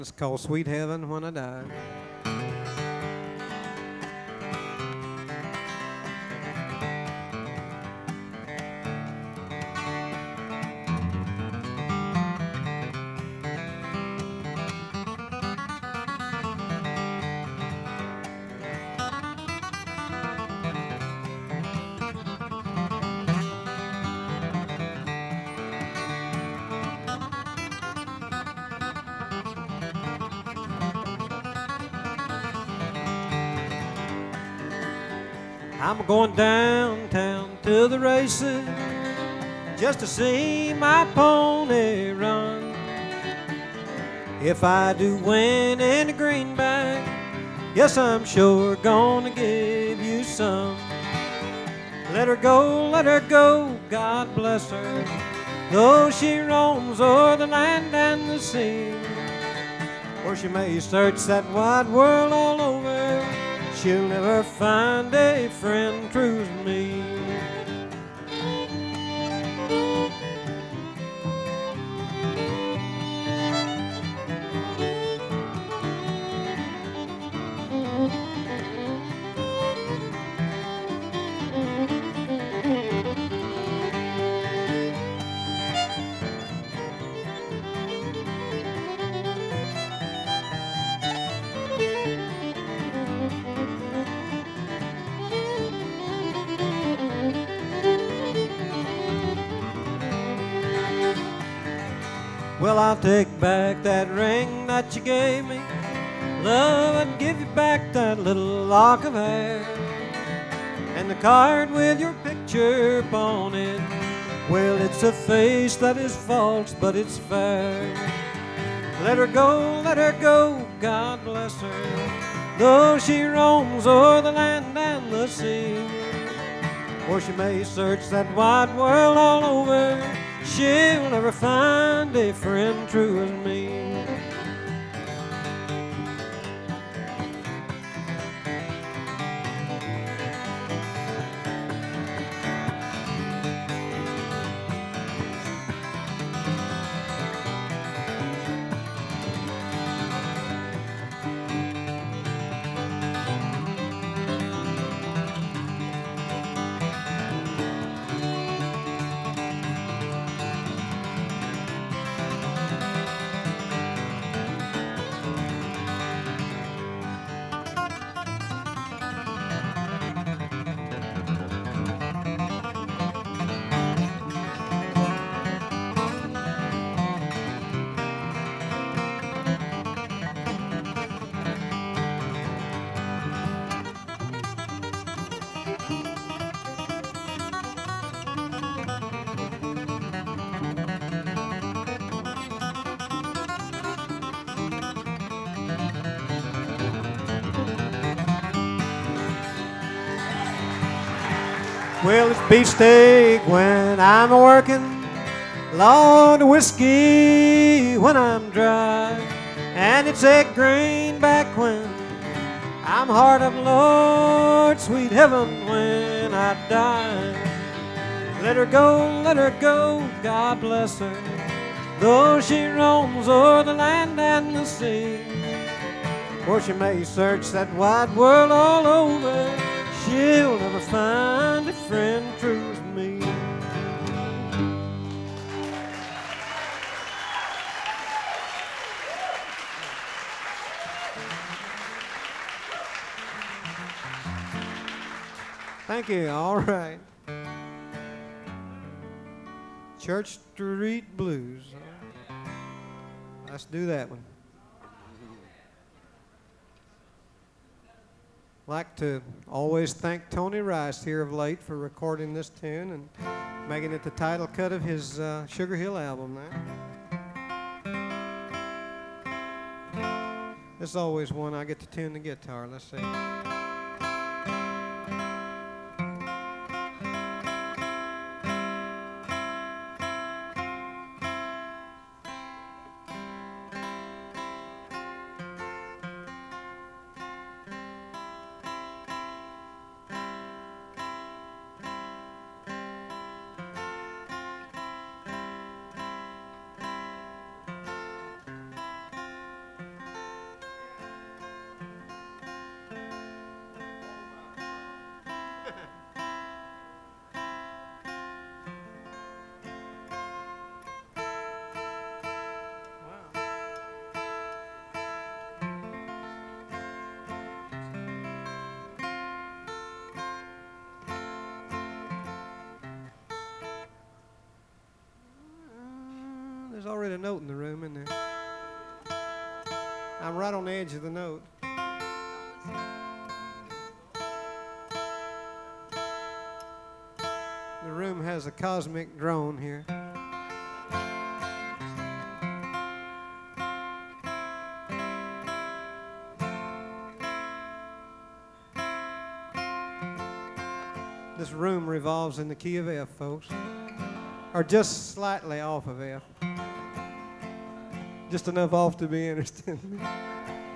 It's called Sweet Heaven When I Die. I'm going downtown to the races just to see my pony run. If I do win any greenback, yes, I'm sure gonna give you some. Let her go, God bless her, though she roams o'er the land and the sea. Or she may search that wide world all over, she'll never find a friend true as me. Well, I'll take back that ring that you gave me. Love, I'd give you back that little lock of hair. And the card with your picture upon it, well, it's a face that is false, but it's fair. Let her go, God bless her, though she roams o'er the land and the sea. Or she may search that wide world all over, she'll never find a friend true as me. Well, it's beefsteak when I'm a-working, Lord, whiskey when I'm dry, and it's egg greenback when I'm hard up, Lord, sweet heaven when I die. Let her go, God bless her, though she roams o'er the land and the sea. Or she may search that wide world all over, she'll never find a friend true as me. Thank you. All right. Church Street Blues. Let's do that one. Like to always thank Tony Rice here of late for recording this tune and making it the title cut of his Sugar Hill album there. This is always one I get to tune the guitar. Let's see. There's already a note in the room, isn't there? I'm right on the edge of the note. The room has a cosmic drone here. This room revolves in the key of F, folks. Or just slightly off of F. Just enough off to be interesting.